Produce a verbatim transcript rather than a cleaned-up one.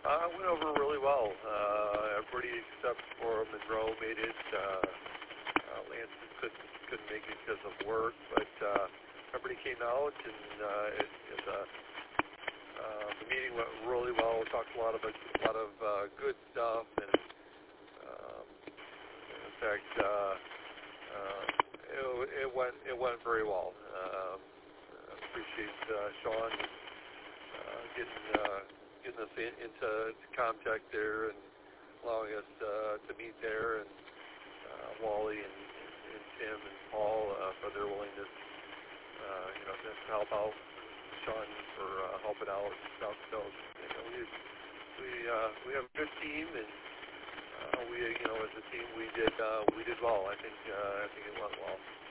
Uh, went over really well. Uh, everybody except for Monroe made it. Uh, uh, Lance couldn't couldn't make it because of work, but uh, everybody came out, and uh, it, it, uh, uh, the meeting went really well. We talked a lot of a lot of uh, good stuff, and um, in fact, uh, uh, it, it went it went very well. Um, I appreciate uh, Sean uh, getting. Uh, getting us in, into contact there and allowing us uh, to meet there, and uh, Wally and, and Tim and Paul uh, for their willingness, uh, you know, to help out. Sean for uh, helping out and stuff. So, you know, we we uh, we have a good team, and uh, we, you know, as a team, we did uh, we did well. I think uh, I think it went well.